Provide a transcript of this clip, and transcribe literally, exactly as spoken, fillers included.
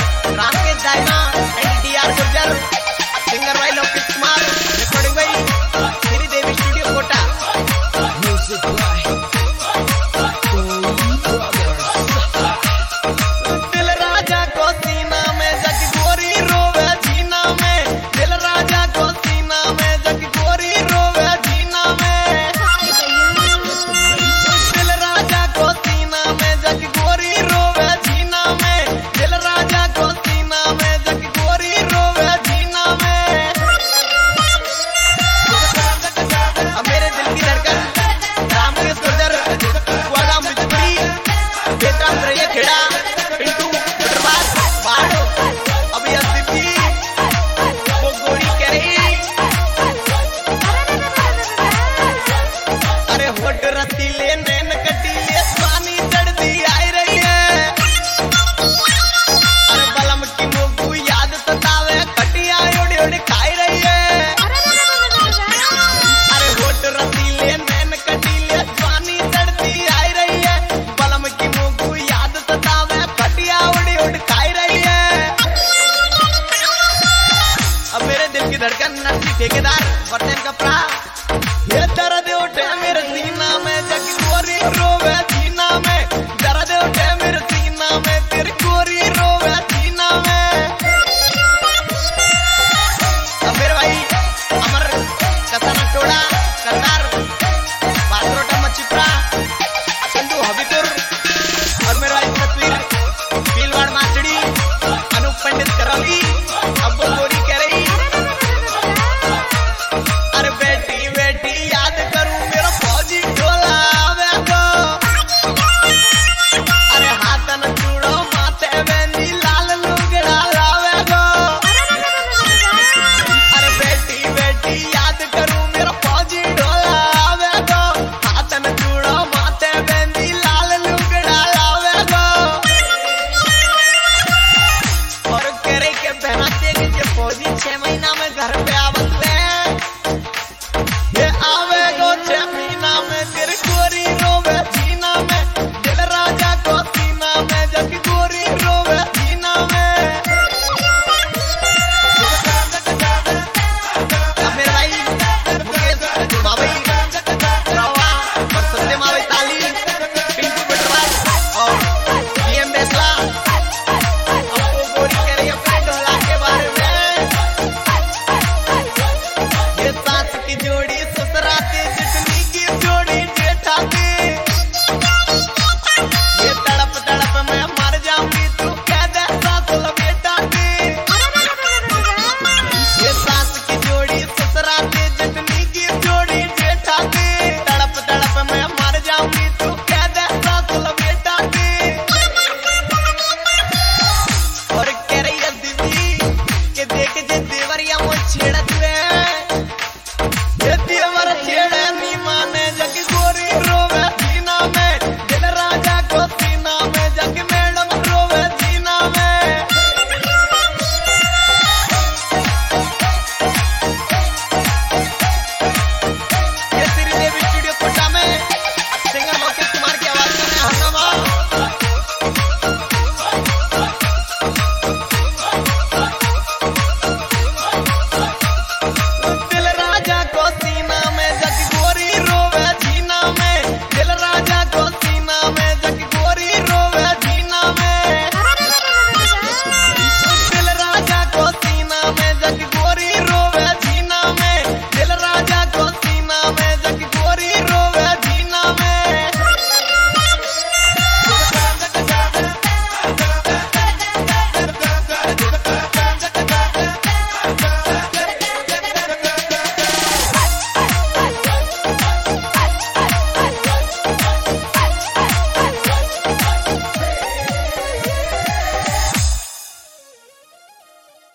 Rakesh Daina and D R Gurjar, singer भाई Lokesh Kumar, recording भाई Shri Devi studio Kota. Music by Dil Raja को सीना में जग गोरी रोवे जीना में, दिल राजा को सीना में जग गोरी रोवे जीना में, दिल राजा को सीना में जग गोरी रोवे जीना में, दिल राजा को सीना में जग गोरी रोवे जीना में। अब मेरे दिल की धड़कन रामकृष्ण गुर्जर, वादा मुझपरी बेटा रैया खेड़ा पिंटू बटरबाज बाड़ो, अभी अस्सी वो गोरी कह रही, अरे होट रसीले नैन कटीले पानी चढ़ती आई रही है, अरे बलम की मोगू याद सतावे कटिया उड़ी उड़ी खाई रही है, अरे होट रसीले नैन कटीले पानी चढ़ती आई रही है, बलम की मोगू याद सतावे कटिया उड़ी उड़ी खाई रही है। अब मेरे दिल की धड़कन नर्सी ठेकेदार बर्तन कपड़ा ये तरह